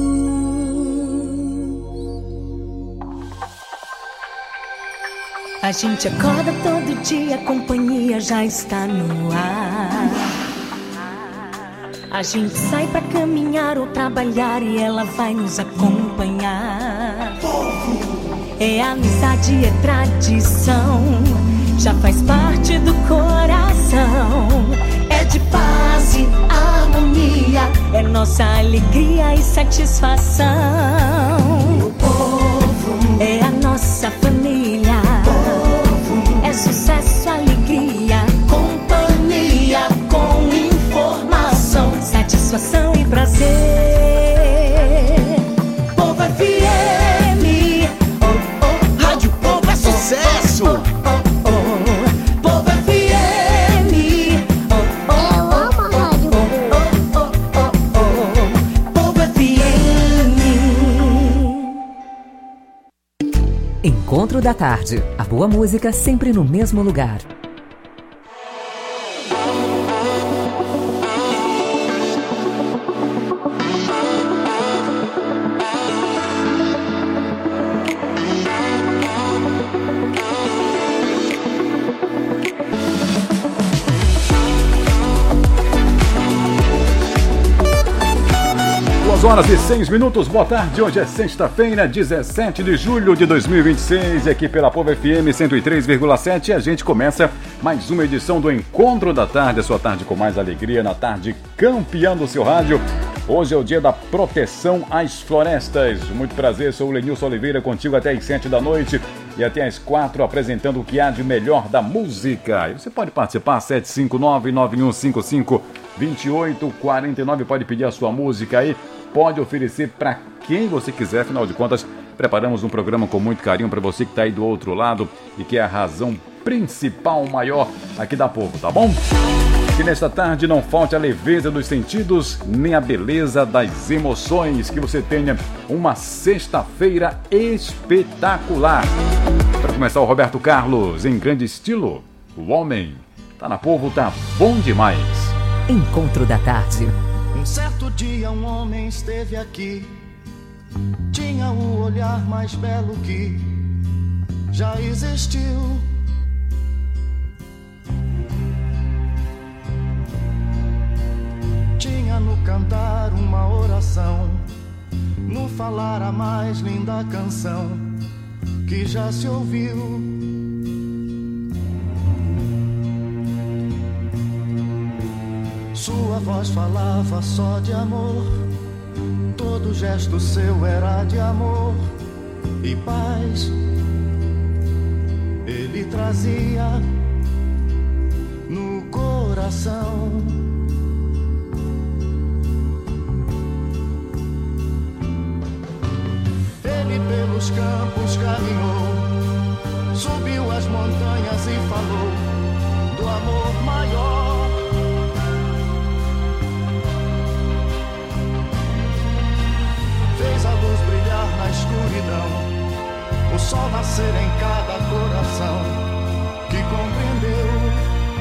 A A gente acorda todo dia, a companhia já está no ar. A gente sai pra caminhar ou trabalhar e ela vai nos acompanhar. É amizade, é tradição, já faz parte do coração. É de paz e harmonia, é nossa alegria e satisfação. O povo é a nossa família, é sucesso, alegria, companhia com informação, satisfação e prazer. Povo FM, Rádio Povo é sucesso. Povo FM, Eu amo a rádio. Povo FM. Encontro da Tarde. A boa música sempre no mesmo lugar. Horas e 6 minutos, boa tarde, hoje é sexta-feira, 17 de julho de 2026, e aqui pela Povo FM 103,7 a gente começa mais uma edição do Encontro da Tarde, a sua tarde com mais alegria, na tarde campeã do seu rádio. Hoje é o dia da proteção às florestas. Muito prazer, sou o Lenilson Oliveira, contigo até às 7 da noite e até às 4, apresentando o que há de melhor da música. E você pode participar, 759-9155-2849, pode pedir a sua música aí, pode oferecer para quem você quiser, afinal de contas, preparamos um programa com muito carinho para você que está aí do outro lado e que é a razão principal, maior aqui da Povo, tá bom? Que nesta tarde não falte a leveza dos sentidos, nem a beleza das emoções. Que você tenha uma sexta-feira espetacular. Para começar, o Roberto Carlos, em grande estilo. O homem tá na Povo, tá bom demais. Encontro da Tarde. Um certo dia um homem esteve aqui, tinha o olhar mais belo que já existiu. Tinha no cantar uma oração, no falar a mais linda canção que já se ouviu. Sua voz falava só de amor, todo gesto seu era de amor e paz. Ele trazia no coração. Ele pelos campos caminhou, subiu as montanhas e falou do amor maior. Fez a luz brilhar na escuridão, o sol nascer em cada coração que compreendeu.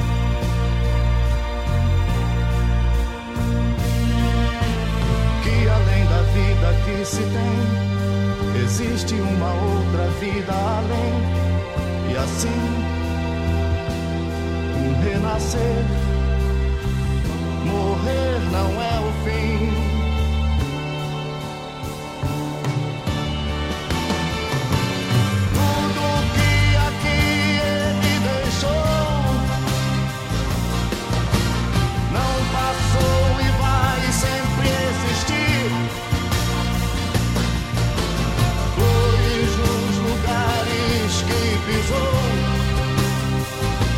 Que além da vida que se tem, existe uma outra vida além. E assim, um renascer, morrer não é o fim.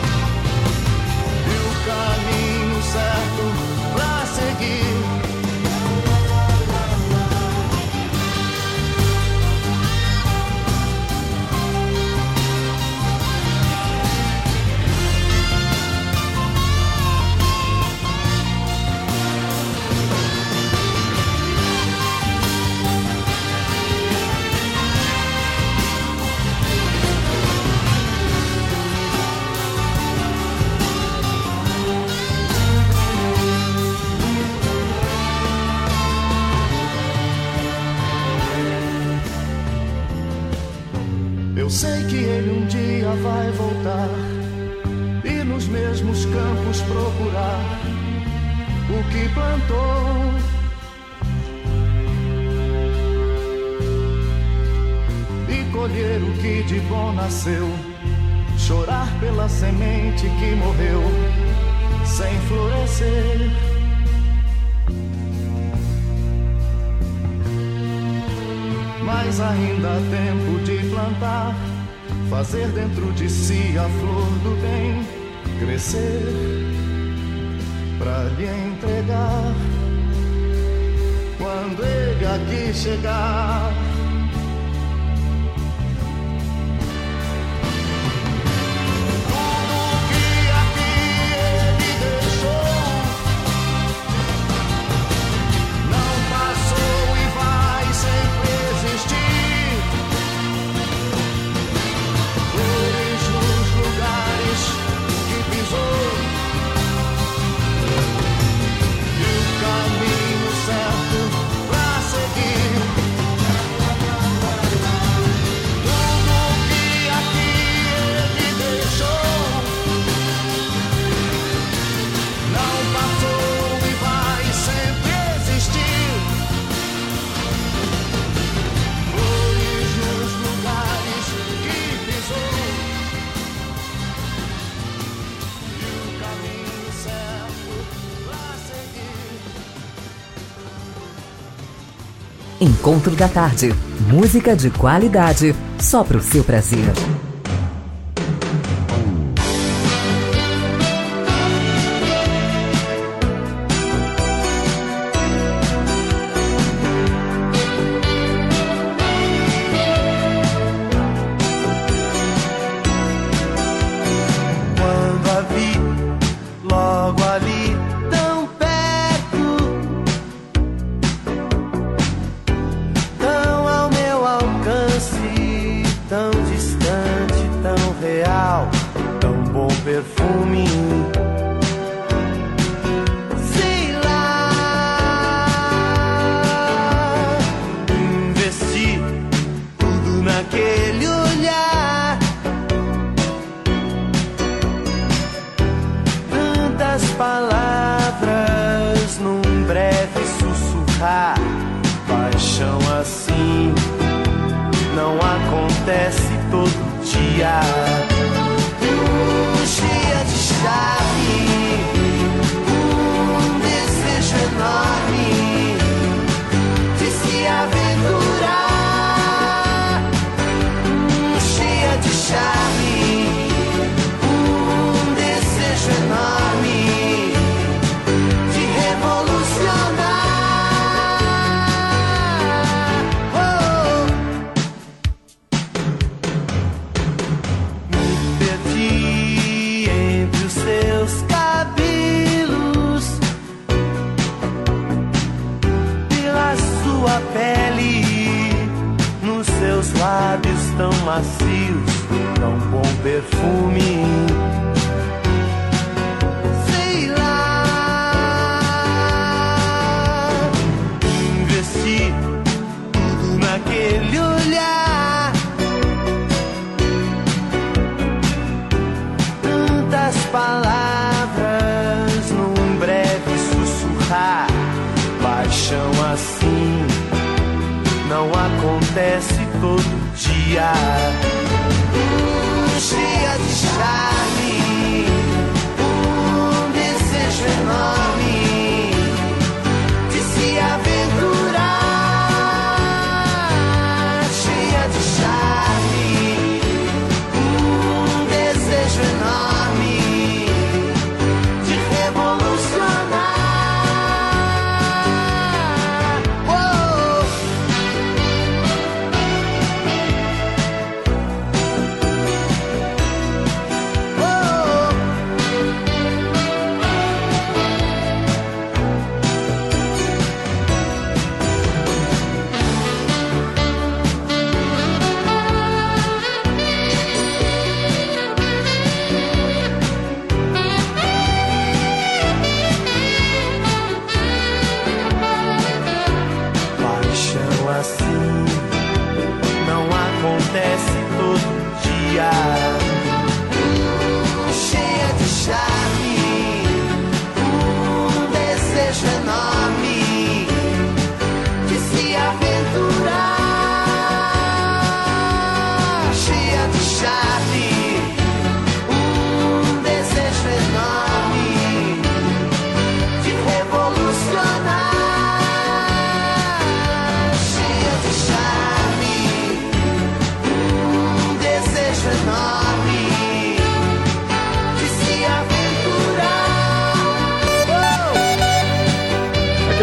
E o caminho certo pra seguir Sei que ele um dia vai voltar e nos mesmos campos procurar o que plantou. E colher o que de bom nasceu, chorar pela semente que morreu sem florescer. Mas ainda há tempo de plantar, fazer dentro de si a flor do bem crescer, pra lhe entregar quando ele aqui chegar. Encontro da Tarde. Música de qualidade, só pro seu prazer.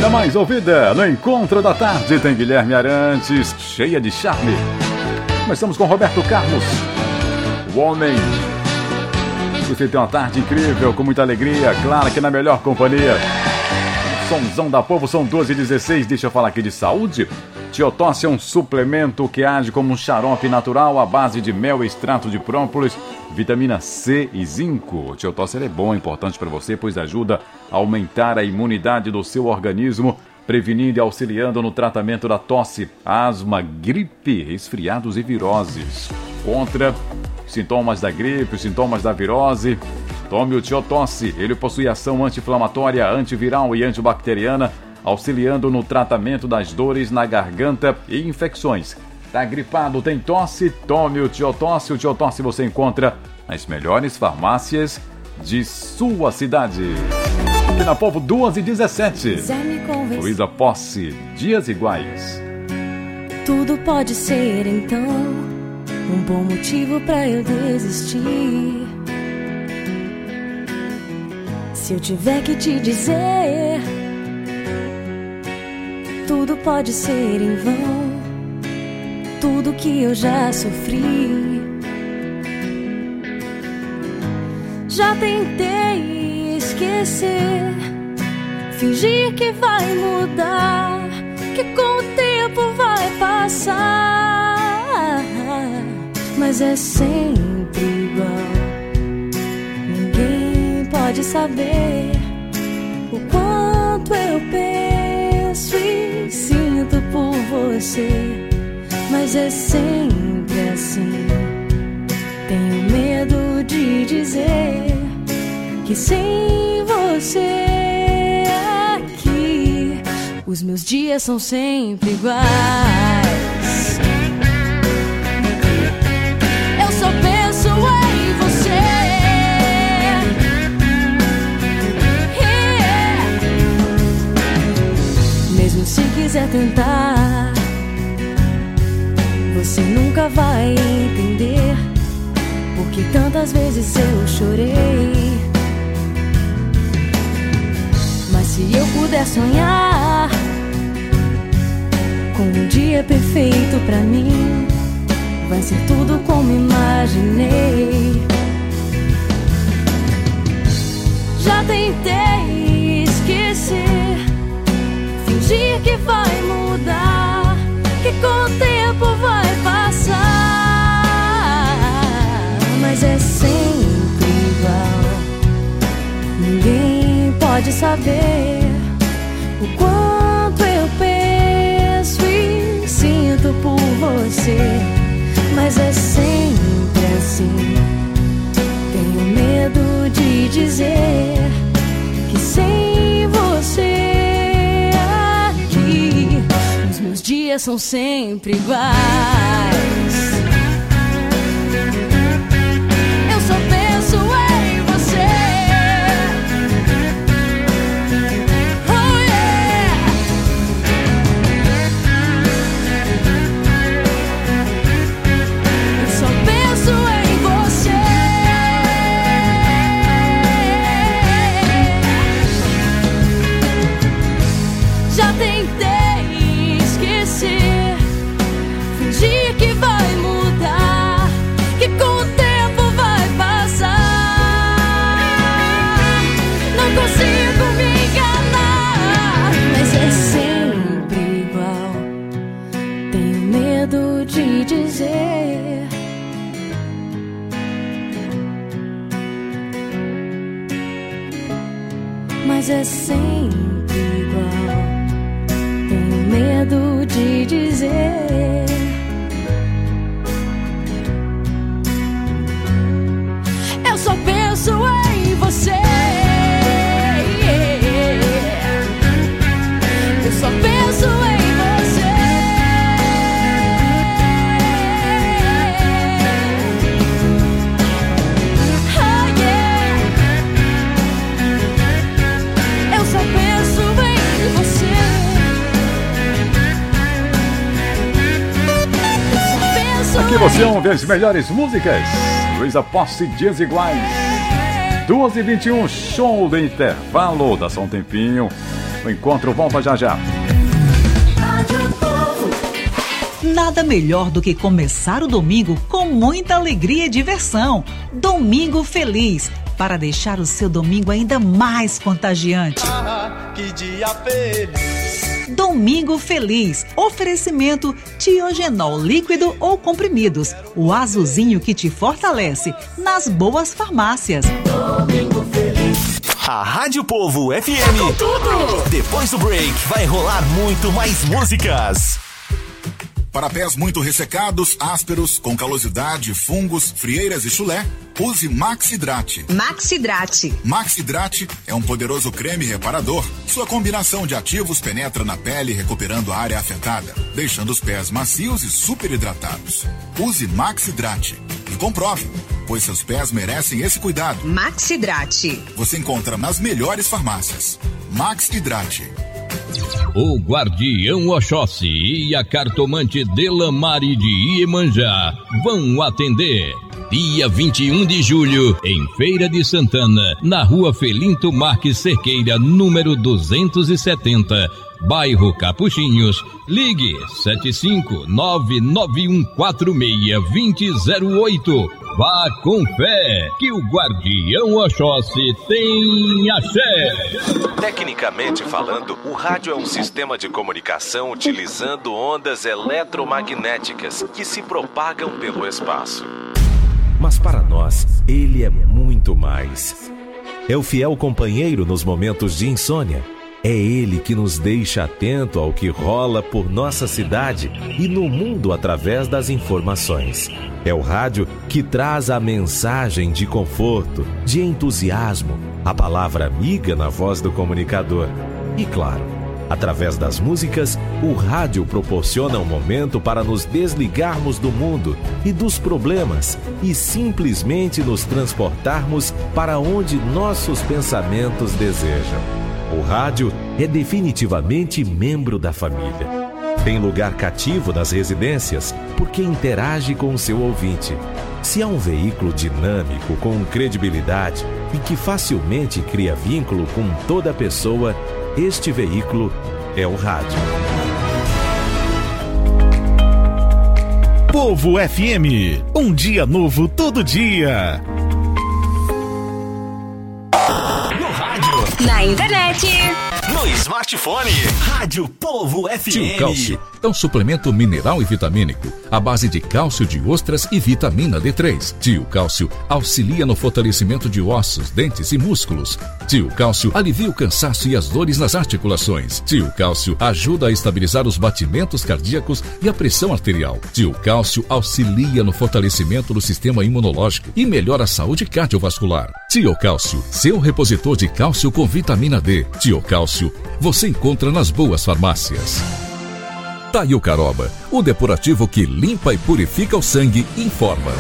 mais ouvida no Encontro da Tarde tem Guilherme Arantes, cheia de charme. Começamos com Roberto Carlos, o homem. Você tem uma tarde incrível, com muita alegria, claro que na melhor companhia. Somzão da Povo, são 12h16, deixa eu falar aqui de saúde. Tiotósse é um suplemento que age como um xarope natural à base de mel, extrato de própolis, vitamina C e zinco. Tiotósse é bom, é importante para você, pois ajuda a aumentar a imunidade do seu organismo, prevenindo e auxiliando no tratamento da tosse, asma, gripe, resfriados e viroses. Contra sintomas da gripe, sintomas da virose, tome o Tiotósse. Ele possui ação anti-inflamatória, antiviral e antibacteriana, auxiliando no tratamento das dores na garganta e infecções. Tá gripado, tem tosse? Tome o Tiotósse. O Tiotósse você encontra nas melhores farmácias de sua cidade. Aqui na Povo, 2h17. Luísa Posse, Dias Iguais. Tudo pode ser então um bom motivo pra eu desistir. Se eu tiver que te dizer, tudo pode ser em vão, tudo que eu já sofri. Já tentei esquecer, fingir que vai mudar, que com o tempo vai passar, mas é sempre igual. Ninguém pode saber o quanto eu penso e sinto por você, mas é sempre assim. Tenho medo de dizer que sem você aqui os meus dias são sempre iguais. Eu só penso em você, mesmo se quiser tentar, você nunca vai entender porque tantas vezes eu chorei. Mas se eu puder sonhar com um dia perfeito pra mim, vai ser tudo como imaginei. Já tentei esquecer, fingir que vai mudar, que com o tempo vai passar, mas é sempre igual. Ninguém pode saber o quanto eu penso e sinto por você, mas é sempre assim. Tenho medo de dizer que sem você aqui os meus dias são sempre iguais. Eu só penso em você. Oh yeah. Eu só penso em você. Já tentei esquecer, fingir que vai mudar, que com o tempo vai passar. Não consigo me enganar, mas é sempre igual. Tenho medo de dizer mas é sempre igual. Tenho medo de dizer eu só penso em você. Eu só penso em você. Oh yeah. Eu só penso em você. Eu só penso Aqui você ouve as melhores músicas. Luísa Posse, Dias Iguais. 2h21, show do intervalo. Dá só um tempinho. O encontro volta já já. Nada melhor do que começar o domingo com muita alegria e diversão. Domingo Feliz, para deixar o seu domingo ainda mais contagiante. Que dia feliz! Domingo Feliz. Oferecimento Tiogenol líquido ou comprimidos. O azulzinho que te fortalece nas boas farmácias. Domingo Feliz. A Rádio Povo FM. Com tudo! Depois do break, vai rolar muito mais músicas. Para pés muito ressecados, ásperos, com calosidade, fungos, frieiras e chulé, use Maxidrate. Maxidrate. Maxidrate é um poderoso creme reparador. Sua combinação de ativos penetra na pele, recuperando a área afetada, deixando os pés macios e super hidratados. Use Maxidrate e comprove, pois seus pés merecem esse cuidado. Maxidrate. Você encontra nas melhores farmácias. Maxidrate. O Guardião Oxóssi e a cartomante Delamare de Iemanjá vão atender dia 21 de julho em Feira de Santana, na Rua Felinto Marques Cerqueira, número 270, bairro Capuchinhos. Ligue 75991462008. Vá com fé, que o Guardião Oxóssi tem axé. Tecnicamente falando, o rádio é um sistema de comunicação utilizando ondas eletromagnéticas que se propagam pelo espaço. Mas para nós, ele é muito mais. É o fiel companheiro nos momentos de insônia. É ele que nos deixa atento ao que rola por nossa cidade e no mundo através das informações. É o rádio que traz a mensagem de conforto, de entusiasmo, a palavra amiga na voz do comunicador. E claro, através das músicas, o rádio proporciona um momento para nos desligarmos do mundo e dos problemas e simplesmente nos transportarmos para onde nossos pensamentos desejam. O rádio é definitivamente membro da família. Tem lugar cativo nas residências porque interage com o seu ouvinte. Se há um veículo dinâmico, com credibilidade e que facilmente cria vínculo com toda pessoa, este veículo é o rádio. Povo FM, um dia novo todo dia. Na internet, no smartphone, Rádio Povo FM. Tio Cálcio é um suplemento mineral e vitamínico à base de cálcio de ostras e vitamina D3. Tio Cálcio auxilia no fortalecimento de ossos, dentes e músculos. Tio Cálcio alivia o cansaço e as dores nas articulações. Tio Cálcio ajuda a estabilizar os batimentos cardíacos e a pressão arterial. Tio Cálcio auxilia no fortalecimento do sistema imunológico e melhora a saúde cardiovascular. Tio Cálcio, seu repositor de cálcio com vitamina D. Tio Cálcio, você encontra nas boas farmácias. Taio Caroba, o depurativo que limpa e purifica o sangue, informa.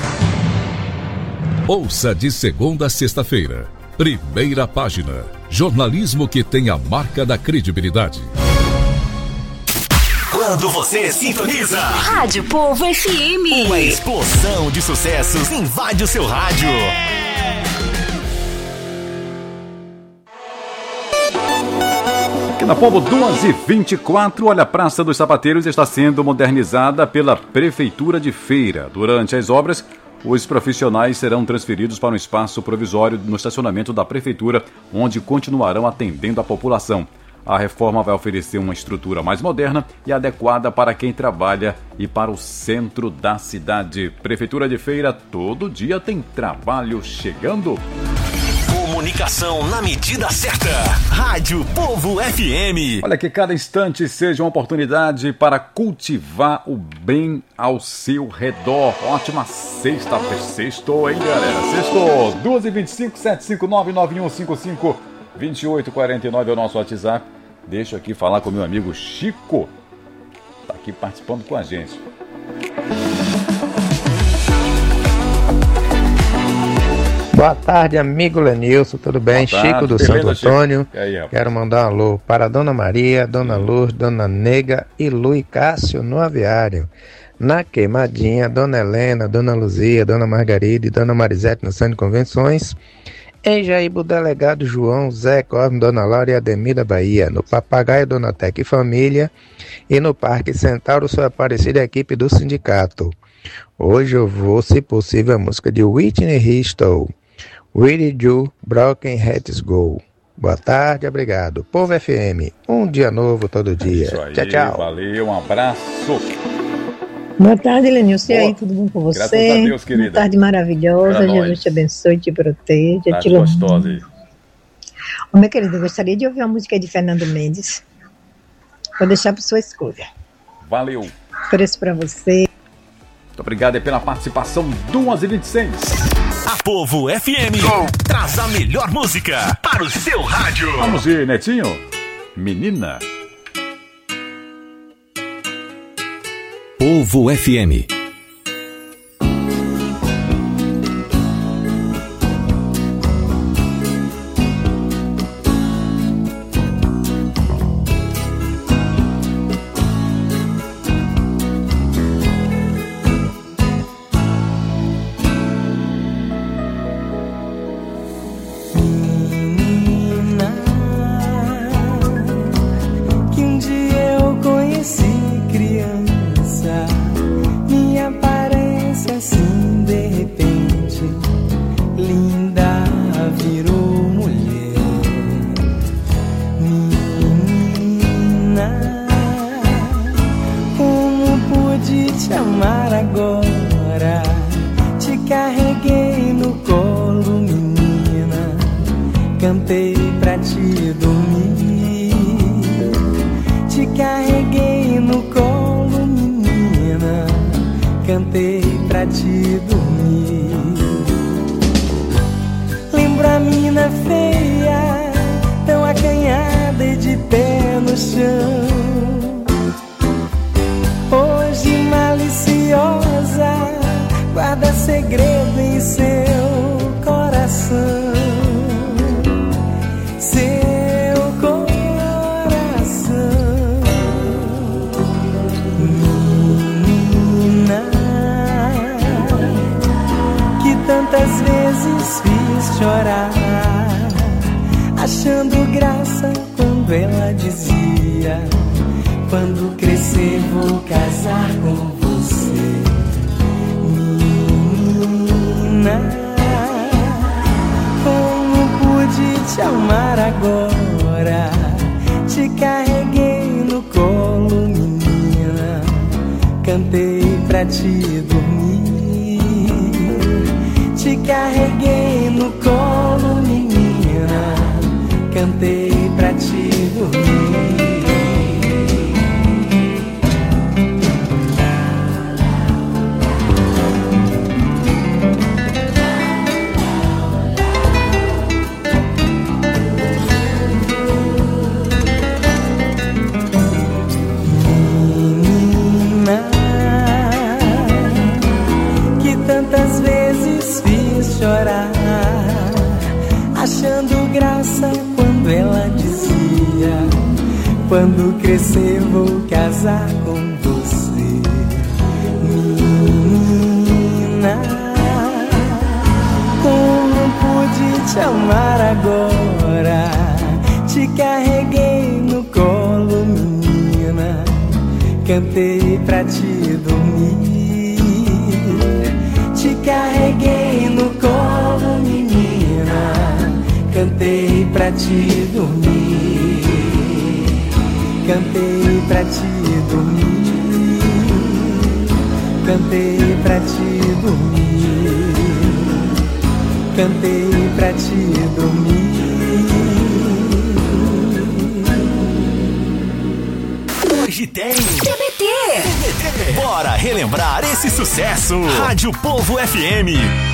Ouça de segunda a sexta-feira. Primeira página. Jornalismo que tem a marca da credibilidade. Quando você sintoniza, Rádio Povo FM. Uma explosão de sucessos invade o seu rádio. Aqui na Povo 2h24, olha, a Praça dos Sapateiros está sendo modernizada pela Prefeitura de Feira. Durante as obras, os profissionais serão transferidos para um espaço provisório no estacionamento da Prefeitura, onde continuarão atendendo a população. A reforma vai oferecer uma estrutura mais moderna e adequada para quem trabalha e para o centro da cidade. Prefeitura de Feira, todo dia tem trabalho chegando. Comunicação na medida certa. Rádio Povo FM. Olha, que cada instante seja uma oportunidade para cultivar o bem ao seu redor. Ótima sexta-feira. Sextou, hein, galera? Sextou. 12h25, 759-9155-2849 é o nosso WhatsApp. Deixa aqui falar com meu amigo Chico. Tá aqui participando com a gente. Boa tarde, amigo Lenilson, tudo bem? Tarde, Chico do Santo Antônio. Aí, quero mandar um alô para a Dona Maria, Dona Lourdes, Dona Nega e Luiz Cássio no aviário. Na Queimadinha, Dona Helena, Dona Luzia, Dona Margarida e Dona Marisete no Centro de Convenções. Em Jaíba, o delegado João, Zé Cosme, Dona Laura e Ademir da Bahia. No Papagaio, Dona Teca e Família. E no Parque Centauro, sua Aparecida, equipe do sindicato. Hoje eu vou, se possível, a música de Whitney Houston. Really Do, Broken Hearts Go. Boa tarde, obrigado. Povo FM, um dia novo todo dia. Isso aí, tchau, tchau. Valeu, um abraço. Boa tarde, Lenilson. E aí, tudo bom com você? Graças a Deus, querida. Uma tarde maravilhosa. Jesus te abençoe, te proteja. Tá gostosa aí. Ô, meu querido, eu gostaria de ouvir uma música de Fernando Mendes. Vou deixar para sua escolha. Valeu. Preço para você. Muito obrigado pela participação. 2h26. A Povo FM traz a melhor música para o seu rádio. Vamos ir, Netinho. Menina. Povo FM. Hoje tem TBT. Bora relembrar esse sucesso. Rádio Povo FM.